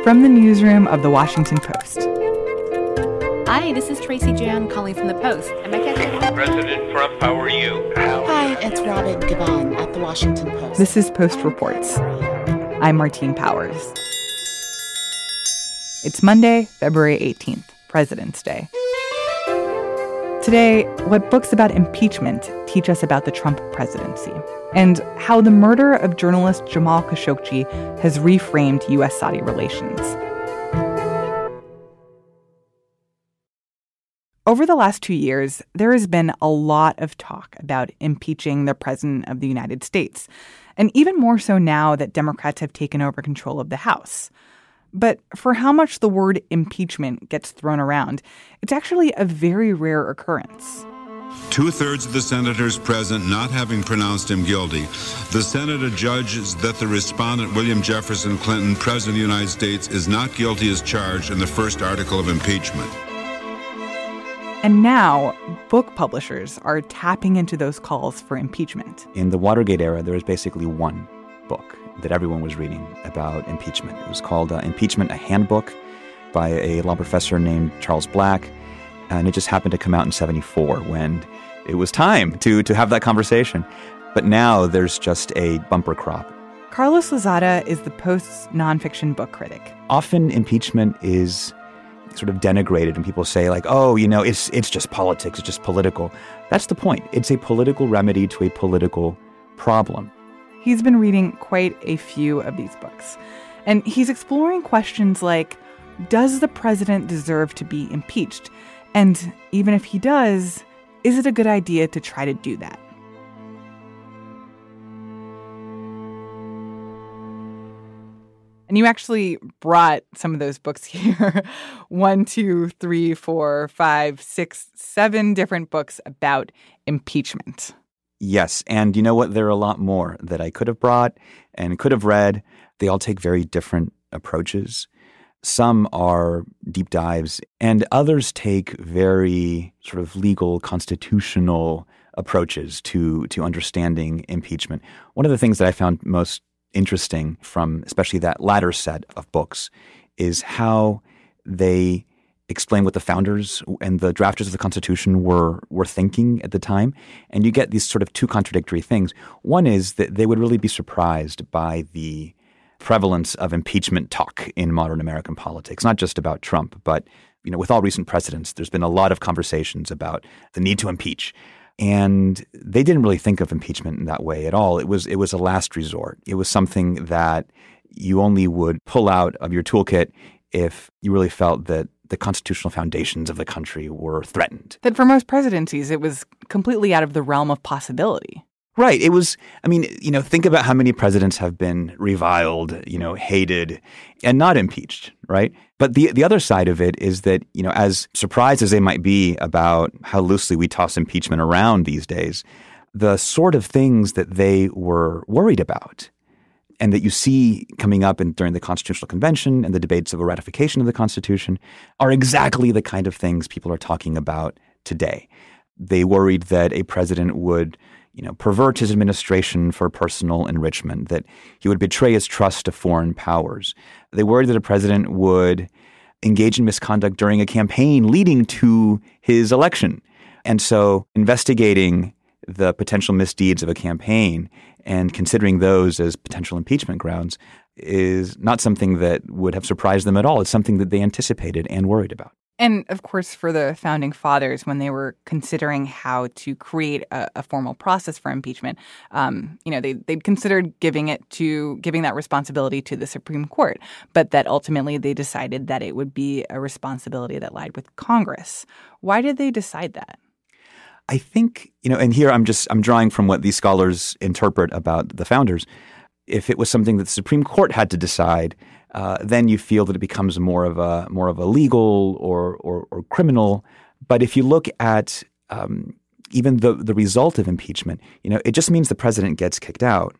From the newsroom of The Washington Post. Hi, this is Tracy Jan calling from The Post. Am I catching? President Trump, how are you? Hi, it's Robin Givon at The Washington Post. This is Post Reports. I'm Martine Powers. It's Monday, February 18th, President's Day. Today, what books about impeachment teach us about the Trump presidency, and how the murder of journalist Jamal Khashoggi has reframed U.S.-Saudi relations. Over the last 2 years, there has been a lot of talk about impeaching the President of the United States, and even more so now that Democrats have taken over control of the House. But for how much the word impeachment gets thrown around, it's actually a very rare occurrence. 2/3 of the senators present not having pronounced him guilty, the Senate adjudges that the respondent, William Jefferson Clinton, President of the United States, is not guilty as charged in the first article of impeachment. And now, book publishers are tapping into those calls for impeachment. In the Watergate era, there was basically one book that everyone was reading about impeachment. It was called Impeachment, a Handbook by a law professor named Charles Black. And it just happened to come out in 1974 when it was time to have that conversation. But now there's just a bumper crop. Carlos Lozada is the Post's nonfiction book critic. Often impeachment is sort of denigrated and people say like, oh, you know, it's just politics, it's just political. That's the point. It's a political remedy to a political problem. He's been reading quite a few of these books, and he's exploring questions like, does the president deserve to be impeached? And even if he does, is it a good idea to try to do that? And you actually brought some of those books here. 1, 2, 3, 4, 5, 6, 7 different books about impeachment. Yes, and you know what? There are a lot more that I could have brought and could have read. They all take very different approaches. Some are deep dives, and others take very sort of legal, constitutional approaches to understanding impeachment. One of the things that I found most interesting from especially that latter set of books is how they explain what the founders and the drafters of the Constitution were thinking at the time. And you get these sort of two contradictory things. One is that they would really be surprised by the prevalence of impeachment talk in modern American politics, not just about Trump, but you know, with all recent presidents, there's been a lot of conversations about the need to impeach. And they didn't really think of impeachment in that way at all. It was a last resort. It was something that you only would pull out of your toolkit if you really felt that the constitutional foundations of the country were threatened. That for most presidencies, it was completely out of the realm of possibility. Right. It was, I mean, you know, think about how many presidents have been reviled, you know, hated, and not impeached, right? But the other side of it is that, you know, as surprised as they might be about how loosely we toss impeachment around these days, the sort of things that they were worried about and that you see coming up during the Constitutional Convention and the debates of a ratification of the Constitution are exactly the kind of things people are talking about today. They worried that a president would, you know, pervert his administration for personal enrichment, that he would betray his trust to foreign powers. They worried that a president would engage in misconduct during a campaign leading to his election. And so investigating the potential misdeeds of a campaign and considering those as potential impeachment grounds is not something that would have surprised them at all. It's something that they anticipated and worried about. And, of course, for the founding fathers, when they were considering how to create a formal process for impeachment, you know, they'd considered giving that responsibility to the Supreme Court, but that ultimately they decided that it would be a responsibility that lied with Congress. Why did they decide that? I think, you know, and here I'm drawing from what these scholars interpret about the founders. If it was something that the Supreme Court had to decide, then you feel that it becomes more of a legal or criminal. But if you look at even the result of impeachment, you know, it just means the president gets kicked out.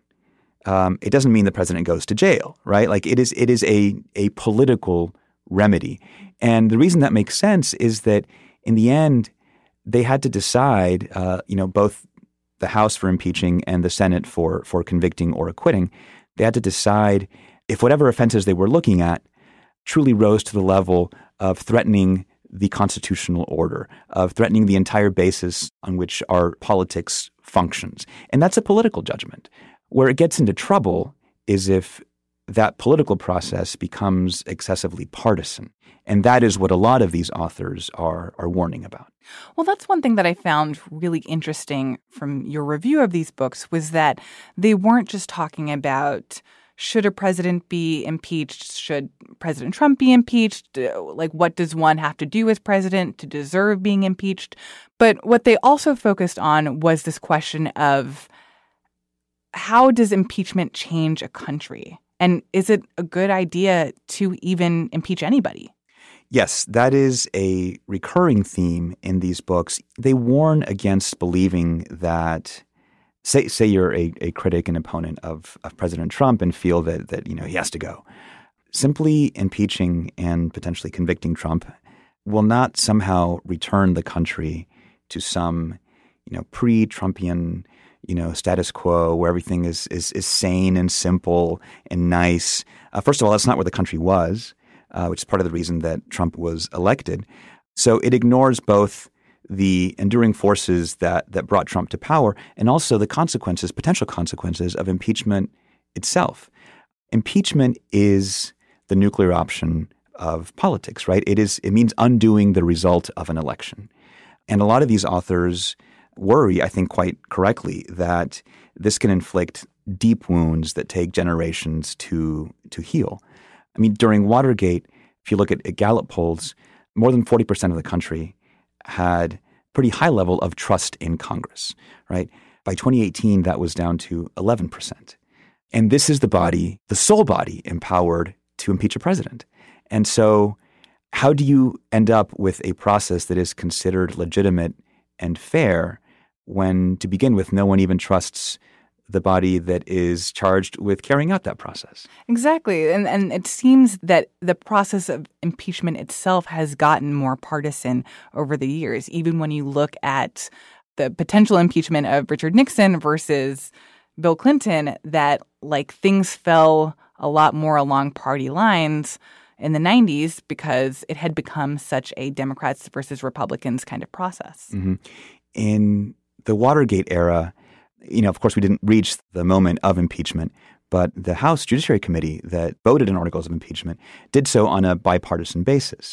It doesn't mean the president goes to jail, right? Like it is a political remedy. And the reason that makes sense is that in the end, they had to decide, you know, both the House for impeaching and the Senate for convicting or acquitting. They had to decide if whatever offenses they were looking at truly rose to the level of threatening the constitutional order, of threatening the entire basis on which our politics functions. And that's a political judgment. Where it gets into trouble is if that political process becomes excessively partisan. And that is what a lot of these authors are warning about. Well, that's one thing that I found really interesting from your review of these books was that they weren't just talking about should a president be impeached, should President Trump be impeached, like what does one have to do as president to deserve being impeached? But what they also focused on was this question of how does impeachment change a country? And is it a good idea to even impeach anybody? Yes, that is a recurring theme in these books. They warn against believing that, say you're a critic and opponent of President Trump and feel that he has to go. Simply impeaching and potentially convicting Trump will not somehow return the country to some, pre-Trumpian status quo where everything is sane and simple and nice. First of all, that's not where the country was, which is part of the reason that Trump was elected. So it ignores both the enduring forces that brought Trump to power and also the consequences, potential consequences of impeachment itself. Impeachment is the nuclear option of politics, right? It means undoing the result of an election. And a lot of these authors worry, I think quite correctly, that this can inflict deep wounds that take generations to heal. I mean, during Watergate, if you look at Gallup polls, more than 40% of the country had pretty high level of trust in Congress, right? By 2018, that was down to 11%. And this is the body, the sole body, empowered to impeach a president. And so how do you end up with a process that is considered legitimate and fair when, to begin with, no one even trusts the body that is charged with carrying out that process? Exactly. And it seems that the process of impeachment itself has gotten more partisan over the years, even when you look at the potential impeachment of Richard Nixon versus Bill Clinton, that things fell a lot more along party lines in the 90s because it had become such a Democrats versus Republicans kind of process. Mm-hmm. In the Watergate era, of course, we didn't reach the moment of impeachment, but the House Judiciary Committee that voted in articles of impeachment did so on a bipartisan basis.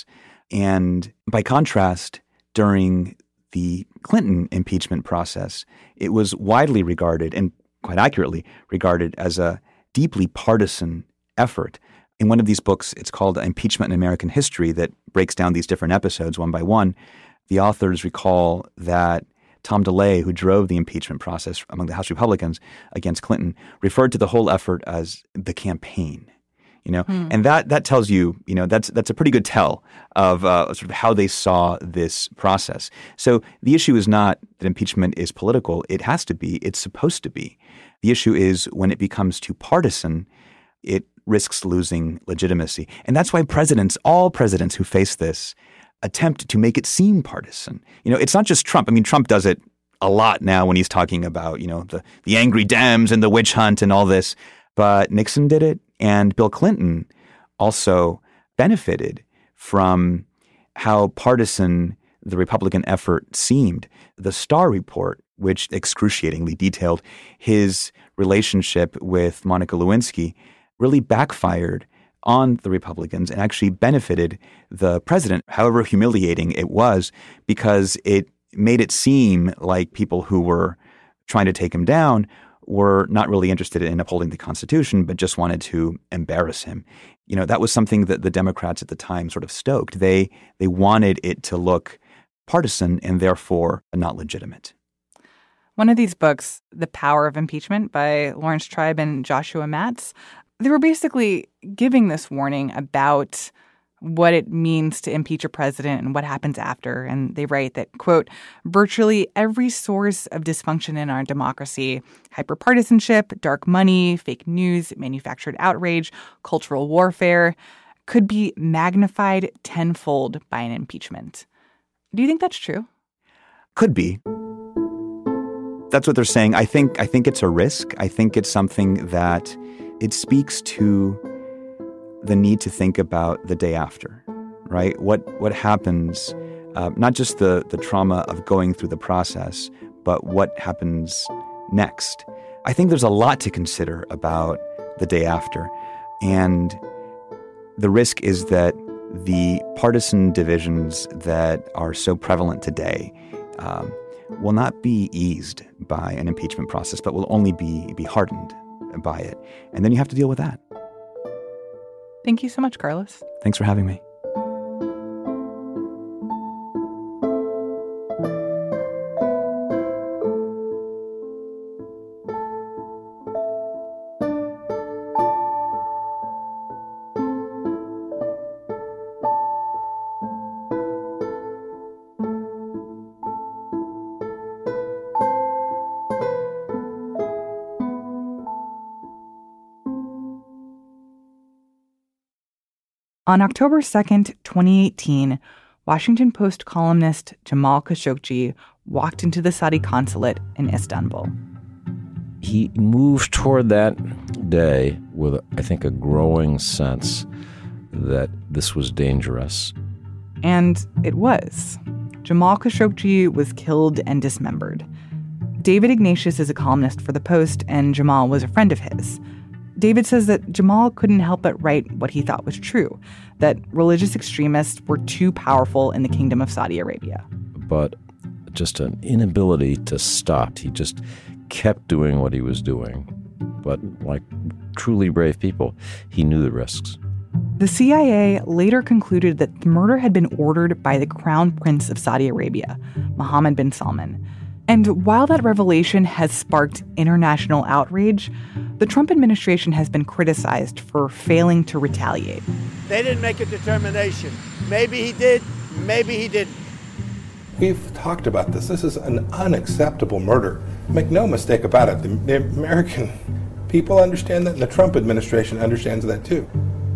And by contrast, during the Clinton impeachment process, it was widely regarded and quite accurately regarded as a deeply partisan effort. In one of these books, it's called Impeachment in American History, that breaks down these different episodes one by one. The authors recall that Tom DeLay, who drove the impeachment process among the House Republicans against Clinton, referred to the whole effort as the campaign. And that tells you, that's a pretty good tell of sort of how they saw this process. So the issue is not that impeachment is political. It has to be. It's supposed to be. The issue is when it becomes too partisan, it risks losing legitimacy. And that's why all presidents who face this, attempt to make it seem partisan. It's not just Trump. I mean, Trump does it a lot now when he's talking about, the angry Dems and the witch hunt and all this. But Nixon did it, and Bill Clinton also benefited from how partisan the Republican effort seemed. The Starr report, which excruciatingly detailed his relationship with Monica Lewinsky, really backfired on the Republicans and actually benefited the president, however humiliating it was, because it made it seem like people who were trying to take him down were not really interested in upholding the Constitution, but just wanted to embarrass him. That was something that the Democrats at the time sort of stoked. They wanted it to look partisan and therefore not legitimate. One of these books, The Power of Impeachment by Laurence Tribe and Joshua Matz, they were basically giving this warning about what it means to impeach a president and what happens after. And they write that, quote, virtually every source of dysfunction in our democracy, hyperpartisanship, dark money, fake news, manufactured outrage, cultural warfare, could be magnified tenfold by an impeachment. Do you think that's true? Could be. That's what they're saying. I think it's a risk. I think it's something that it speaks to the need to think about the day after, right? What happens, not just the trauma of going through the process, but what happens next. I think there's a lot to consider about the day after. And the risk is that the partisan divisions that are so prevalent today will not be eased by an impeachment process, but will only be hardened by it. And then you have to deal with that. Thank you so much, Carlos. Thanks for having me. On October 2nd, 2018, Washington Post columnist Jamal Khashoggi walked into the Saudi consulate in Istanbul. He moved toward that day with, I think, a growing sense that this was dangerous. And it was. Jamal Khashoggi was killed and dismembered. David Ignatius is a columnist for The Post, and Jamal was a friend of his. David says that Jamal couldn't help but write what he thought was true, that religious extremists were too powerful in the Kingdom of Saudi Arabia. But just an inability to stop. He just kept doing what he was doing. But like truly brave people, he knew the risks. The CIA later concluded that the murder had been ordered by the Crown Prince of Saudi Arabia, Mohammed bin Salman. And while that revelation has sparked international outrage, the Trump administration has been criticized for failing to retaliate. They didn't make a determination. Maybe he did, maybe he didn't. We've talked about this. This is an unacceptable murder. Make no mistake about it. The American people understand that, and the Trump administration understands that too.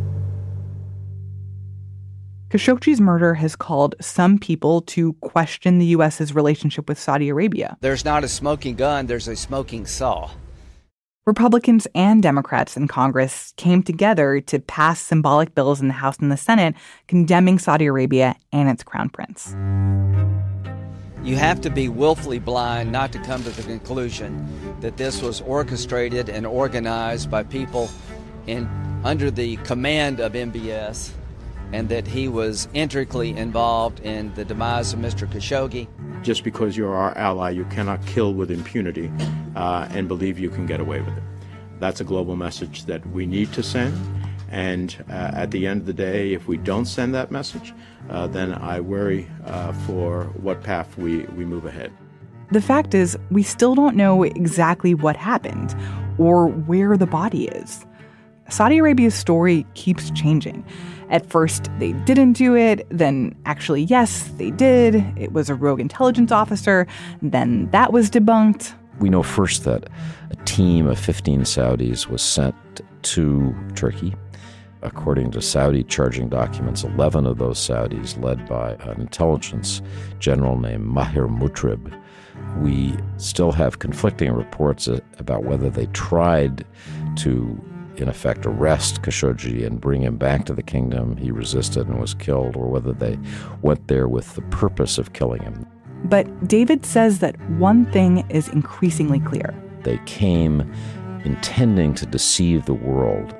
Khashoggi's murder has called some people to question the U.S.'s relationship with Saudi Arabia. There's not a smoking gun, there's a smoking saw. Republicans and Democrats in Congress came together to pass symbolic bills in the House and the Senate condemning Saudi Arabia and its crown prince. You have to be willfully blind not to come to the conclusion that this was orchestrated and organized by people under the command of MBS, and that he was intricately involved in the demise of Mr. Khashoggi. Just because you're our ally, you cannot kill with impunity and believe you can get away with it. That's a global message that we need to send. And at the end of the day, if we don't send that message, then I worry for what path we move ahead. The fact is, we still don't know exactly what happened or where the body is. Saudi Arabia's story keeps changing. At first, they didn't do it. Then, actually, yes, they did. It was a rogue intelligence officer. Then that was debunked. We know first that a team of 15 Saudis was sent to Turkey. According to Saudi charging documents, 11 of those Saudis, led by an intelligence general named Mahir Mutrib. We still have conflicting reports about whether they tried to, in effect, arrest Khashoggi and bring him back to the kingdom. He resisted and was killed, or whether they went there with the purpose of killing him. But David says that one thing is increasingly clear. They came intending to deceive the world.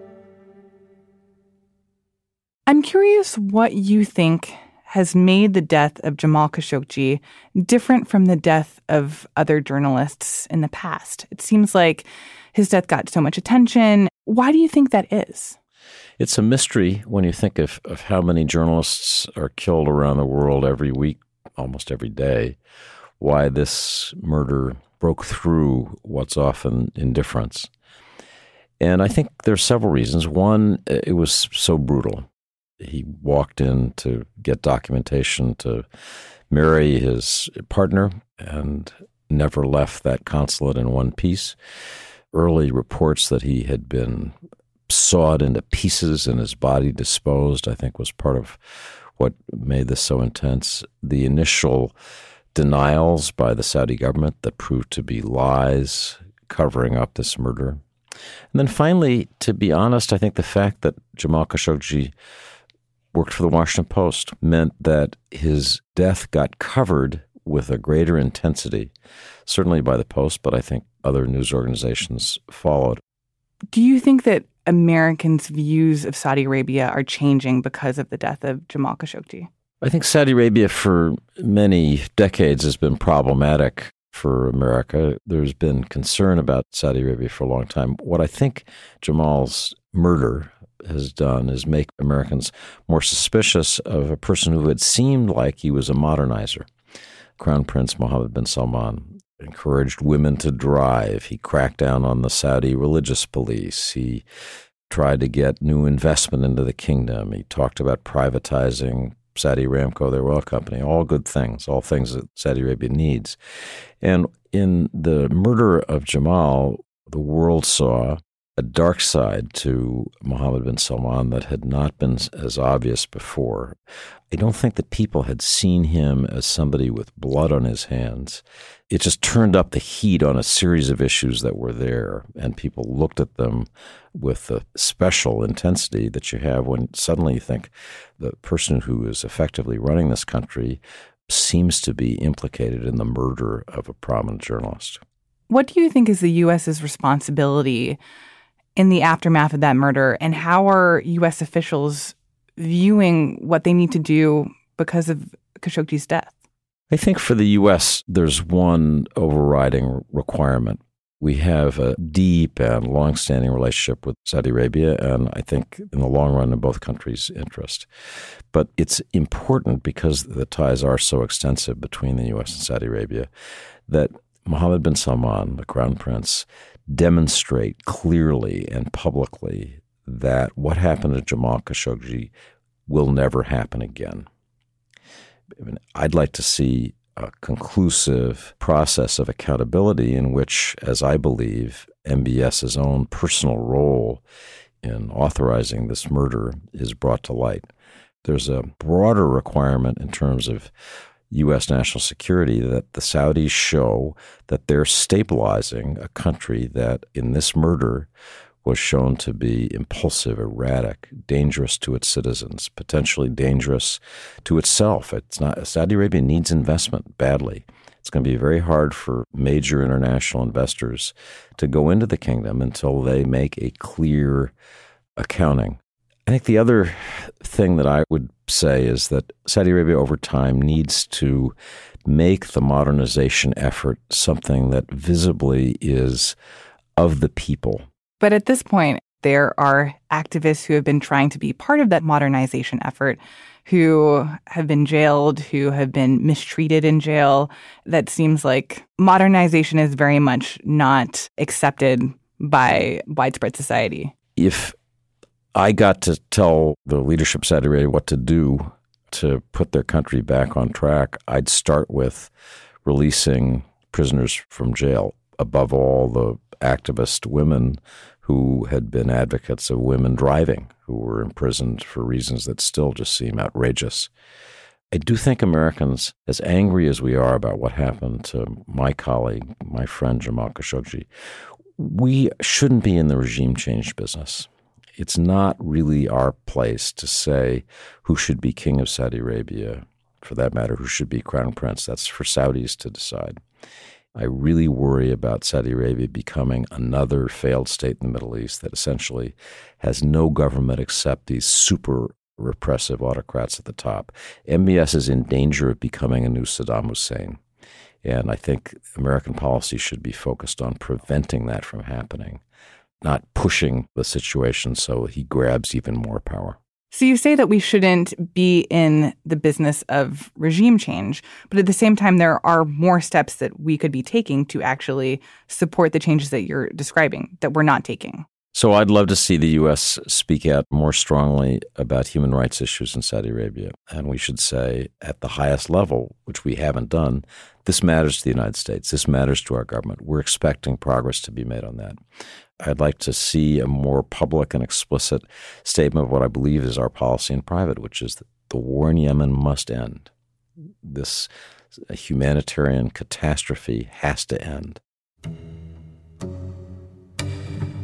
I'm curious what you think has made the death of Jamal Khashoggi different from the death of other journalists in the past. It seems like his death got so much attention. Why do you think that is? It's a mystery when you think of how many journalists are killed around the world every week, almost every day, why this murder broke through what's often indifference. And I think there's several reasons. One, it was so brutal. He walked in to get documentation to marry his partner and never left that consulate in one piece. Early reports that he had been sawed into pieces and his body disposed, I think, was part of what made this so intense. The initial denials by the Saudi government that proved to be lies covering up this murder. And then finally, to be honest, I think the fact that Jamal Khashoggi worked for the Washington Post meant that his death got covered with a greater intensity, certainly by the Post, but I think other news organizations followed. Do you think that Americans' views of Saudi Arabia are changing because of the death of Jamal Khashoggi? I think Saudi Arabia for many decades has been problematic for America. There's been concern about Saudi Arabia for a long time. What I think Jamal's murder has done is make Americans more suspicious of a person who had seemed like he was a modernizer. Crown Prince Mohammed bin Salman encouraged women to drive. He cracked down on the Saudi religious police. He tried to get new investment into the kingdom. He talked about privatizing Saudi Aramco, their oil company, all good things, all things that Saudi Arabia needs. And in the murder of Jamal, the world saw a dark side to Mohammed bin Salman that had not been as obvious before. I don't think that people had seen him as somebody with blood on his hands. It just turned up the heat on a series of issues that were there, and people looked at them with the special intensity that you have when suddenly you think the person who is effectively running this country seems to be implicated in the murder of a prominent journalist. What do you think is the U.S.'s responsibility in the aftermath of that murder, and how are U.S. officials viewing what they need to do because of Khashoggi's death? I think for the U.S., there's one overriding requirement. We have a deep and longstanding relationship with Saudi Arabia, and I think in the long run in both countries' interest. But it's important, because the ties are so extensive between the U.S. and Saudi Arabia, that Mohammed bin Salman, the Crown Prince, demonstrate clearly and publicly that what happened to Jamal Khashoggi will never happen again. I'd like to see a conclusive process of accountability in which, as I believe, MBS's own personal role in authorizing this murder is brought to light. There's a broader requirement in terms of U.S. national security that the Saudis show that they're stabilizing a country that, in this murder, was shown to be impulsive, erratic, dangerous to its citizens, potentially dangerous to itself. It's not. Saudi Arabia needs investment badly. It's going to be very hard for major international investors to go into the kingdom until they make a clear accounting. I think the other thing that I would say is that Saudi Arabia over time needs to make the modernization effort something that visibly is of the people. But at this point, there are activists who have been trying to be part of that modernization effort, who have been jailed, who have been mistreated in jail. That seems like modernization is very much not accepted by widespread society. If I got to tell the leadership of Saudi Arabia what to do to put their country back on track, I'd start with releasing prisoners from jail. Above all, the activist women who had been advocates of women driving, who were imprisoned for reasons that still just seem outrageous. I do think Americans, as angry as we are about what happened to my colleague, my friend Jamal Khashoggi, we shouldn't be in the regime change business. It's not really our place to say who should be king of Saudi Arabia, for that matter, who should be crown prince. That's for Saudis to decide. I really worry about Saudi Arabia becoming another failed state in the Middle East that essentially has no government except these super repressive autocrats at the top. MBS is in danger of becoming a new Saddam Hussein. And I think American policy should be focused on preventing that from happening, not pushing the situation so he grabs even more power. So you say that we shouldn't be in the business of regime change, but at the same time, there are more steps that we could be taking to actually support the changes that you're describing that we're not taking. So I'd love to see the U.S. speak out more strongly about human rights issues in Saudi Arabia. And we should say at the highest level, which we haven't done, this matters to the United States. This matters to our government. We're expecting progress to be made on that. I'd like to see a more public and explicit statement of what I believe is our policy in private, which is that the war in Yemen must end. This humanitarian catastrophe has to end.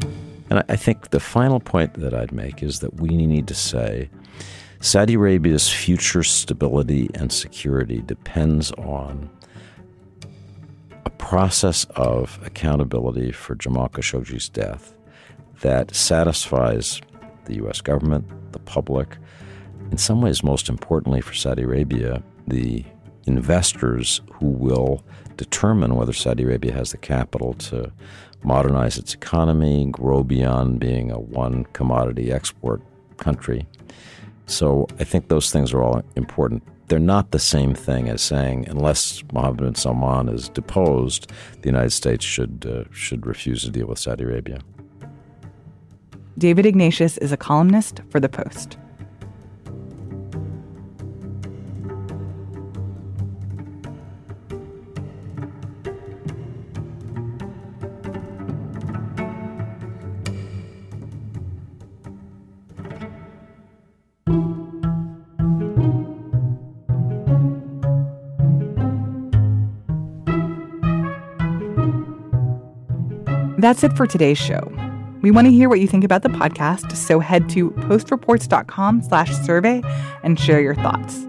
And I think the final point that I'd make is that we need to say Saudi Arabia's future stability and security depends on a process of accountability for Jamal Khashoggi's death that satisfies the U.S. government, the public, in some ways, most importantly for Saudi Arabia, the investors who will determine whether Saudi Arabia has the capital to modernize its economy, grow beyond being a one-commodity export country. So I think those things are all important. They're not the same thing as saying, unless Mohammed bin Salman is deposed, the United States should refuse to deal with Saudi Arabia. David Ignatius is a columnist for The Post. That's it for today's show. We want to hear what you think about the podcast, so head to postreports.com/survey and share your thoughts.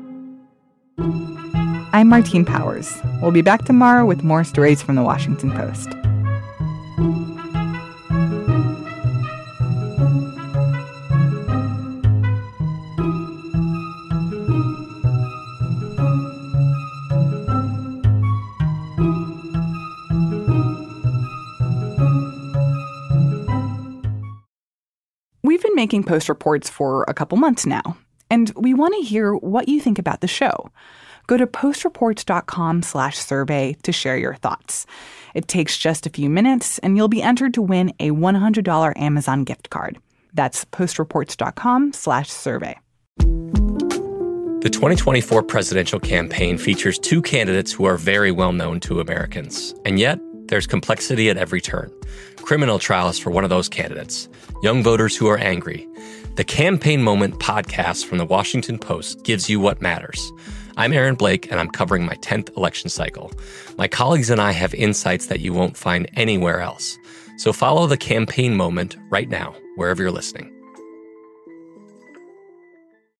I'm Martine Powers. We'll be back tomorrow with more stories from the Washington Post. We've been making Post Reports for a couple months now, and we want to hear what you think about the show. Go to postreports.com/survey to share your thoughts. It takes just a few minutes, and you'll be entered to win a $100 Amazon gift card. That's postreports.com/survey. The 2024 presidential campaign features two candidates who are very well known to Americans. And yet, there's complexity at every turn. Criminal trials for one of those candidates. Young voters who are angry. The Campaign Moment podcast from the Washington Post gives you what matters. I'm Aaron Blake, and I'm covering my 10th election cycle. My colleagues and I have insights that you won't find anywhere else. So follow The Campaign Moment right now, wherever you're listening.